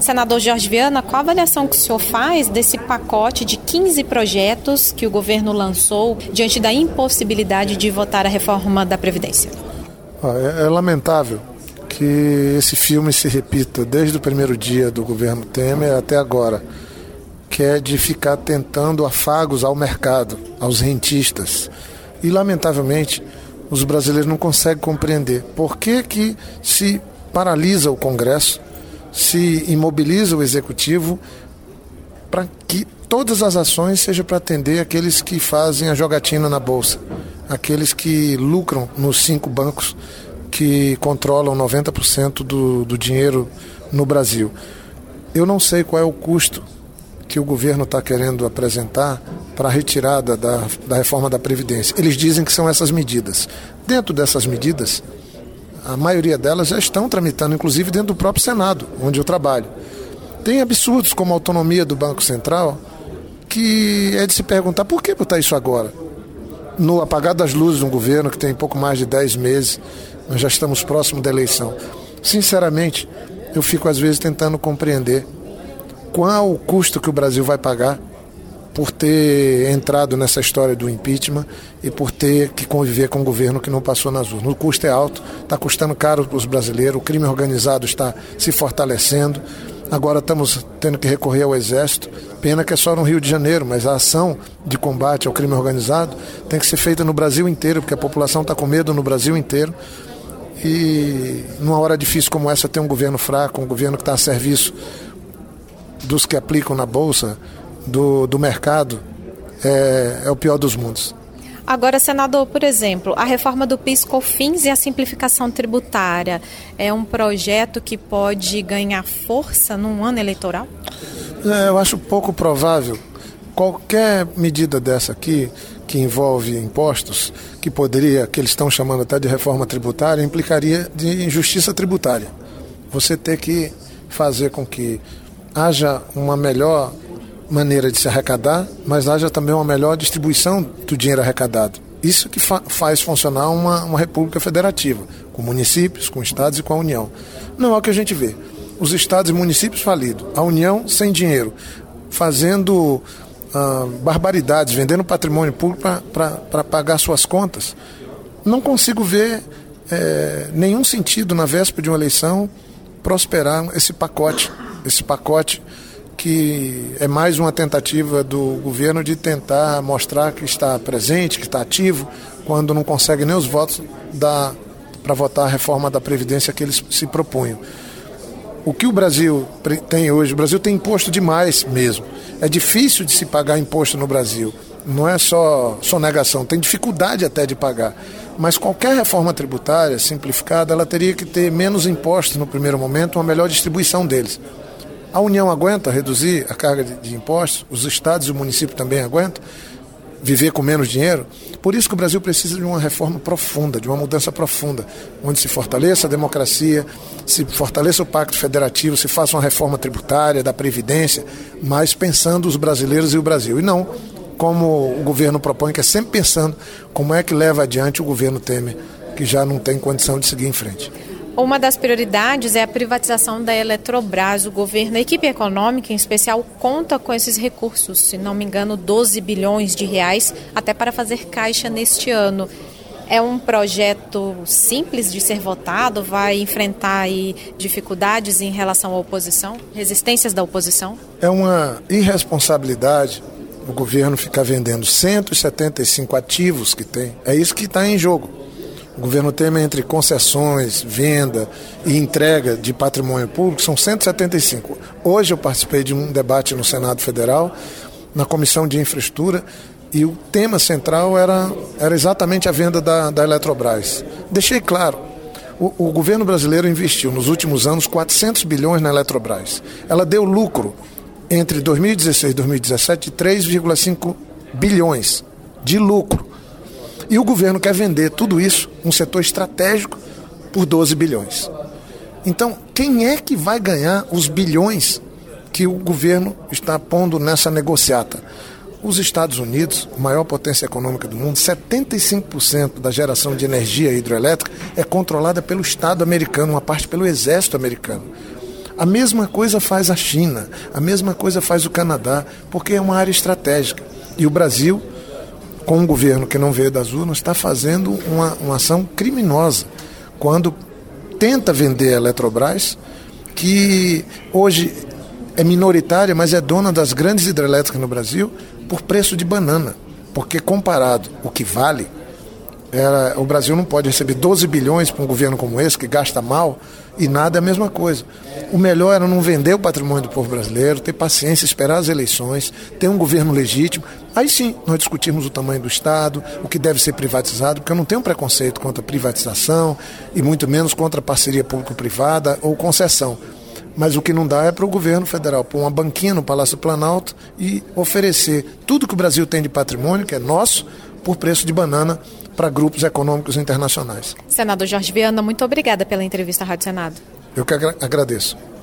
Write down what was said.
Senador Jorge Viana, qual a avaliação que o senhor faz desse pacote de 15 projetos que o governo lançou diante da impossibilidade de votar a reforma da Previdência? É lamentável que esse filme se repita desde o primeiro dia do governo Temer até agora, que é de ficar tentando afagos ao mercado, aos rentistas. E, lamentavelmente, os brasileiros não conseguem compreender por que se paralisa o Congresso, se imobiliza o Executivo, para que todas as ações sejam para atender aqueles que fazem a jogatina na Bolsa, aqueles que lucram nos 5 bancos que controlam 90% do dinheiro no Brasil. Eu não sei qual é o custo que o governo está querendo apresentar para a retirada da reforma da Previdência. Eles dizem que são essas medidas. Dentro dessas medidas, a maioria delas já estão tramitando, inclusive dentro do próprio Senado, onde eu trabalho. Tem absurdos como a autonomia do Banco Central, que é de se perguntar por que botar isso agora? No apagar das luzes de um governo que tem pouco mais de 10 meses, nós já estamos próximo da eleição. Sinceramente, eu fico às vezes tentando compreender qual o custo que o Brasil vai pagar por ter entrado nessa história do impeachment e por ter que conviver com um governo que não passou nas urnas. O custo é alto, está custando caro para os brasileiros, o crime organizado está se fortalecendo. Agora estamos tendo que recorrer ao Exército. Pena que é só no Rio de Janeiro, mas a ação de combate ao crime organizado tem que ser feita no Brasil inteiro, porque a população está com medo no Brasil inteiro. E numa hora difícil como essa, ter um governo fraco, um governo que está a serviço dos que aplicam na Bolsa, do mercado, é o pior dos mundos. Agora, senador, por exemplo, a reforma do PIS/COFINS e a simplificação tributária é um projeto que pode ganhar força num ano eleitoral? Eu acho pouco provável. Qualquer medida dessa aqui, que envolve impostos, que eles estão chamando até de reforma tributária, implicaria de injustiça tributária. Você ter que fazer com que haja uma melhor maneira de se arrecadar, mas haja também uma melhor distribuição do dinheiro arrecadado. Isso que faz funcionar uma república federativa, com municípios, com estados e com a União. Não é o que a gente vê. Os estados e municípios falidos, a União sem dinheiro, fazendo barbaridades, vendendo patrimônio público para pagar suas contas. Não consigo ver nenhum sentido, na véspera de uma eleição, prosperar esse pacote que é mais uma tentativa do governo de tentar mostrar que está presente, que está ativo, quando não consegue nem os votos para votar a reforma da Previdência que eles se propunham. O que o Brasil tem hoje, o Brasil tem imposto demais mesmo. É difícil de se pagar imposto no Brasil. Não é só sonegação, tem dificuldade até de pagar. Mas qualquer reforma tributária simplificada, ela teria que ter menos impostos no primeiro momento, uma melhor distribuição deles. A União aguenta reduzir a carga de impostos, os estados e o município também aguentam viver com menos dinheiro. Por isso que o Brasil precisa de uma reforma profunda, de uma mudança profunda, onde se fortaleça a democracia, se fortaleça o pacto federativo, se faça uma reforma tributária, da Previdência, mas pensando os brasileiros e o Brasil. E não como o governo propõe, que é sempre pensando como é que leva adiante o governo Temer, que já não tem condição de seguir em frente. Uma das prioridades é a privatização da Eletrobras. O governo, a equipe econômica em especial, conta com esses recursos, se não me engano, 12 bilhões de reais, até para fazer caixa neste ano. É um projeto simples de ser votado? Vai enfrentar aí dificuldades em relação à oposição? Resistências da oposição? É uma irresponsabilidade o governo ficar vendendo 175 ativos que tem. É isso que está em jogo. O governo Temer, entre concessões, venda e entrega de patrimônio público, são 175. Hoje eu participei de um debate no Senado Federal, na Comissão de Infraestrutura, e o tema central era exatamente a venda da Eletrobras. Deixei claro, o governo brasileiro investiu nos últimos anos 400 bilhões na Eletrobras. Ela deu lucro entre 2016 e 2017 de 3,5 bilhões de lucro. E o governo quer vender tudo isso, um setor estratégico, por 12 bilhões. Então, quem é que vai ganhar os bilhões que o governo está pondo nessa negociata? Os Estados Unidos, a maior potência econômica do mundo, 75% da geração de energia hidroelétrica é controlada pelo Estado americano, uma parte pelo Exército americano. A mesma coisa faz a China, a mesma coisa faz o Canadá, porque é uma área estratégica. E o Brasil, com um governo que não veio das urnas, está fazendo uma ação criminosa quando tenta vender a Eletrobras, que hoje é minoritária, mas é dona das grandes hidrelétricas no Brasil, por preço de banana. Porque comparado o que vale, o Brasil não pode receber 12 bilhões para um governo como esse, que gasta mal, e nada é a mesma coisa. O melhor era não vender o patrimônio do povo brasileiro, ter paciência, esperar as eleições, ter um governo legítimo. Aí sim, nós discutimos o tamanho do Estado, o que deve ser privatizado, porque eu não tenho preconceito contra privatização, e muito menos contra parceria público-privada ou concessão. Mas o que não dá é para o governo federal pôr uma banquinha no Palácio Planalto e oferecer tudo que o Brasil tem de patrimônio, que é nosso, por preço de banana para grupos econômicos internacionais. Senador Jorge Viana, muito obrigada pela entrevista à Rádio Senado. Eu que agradeço.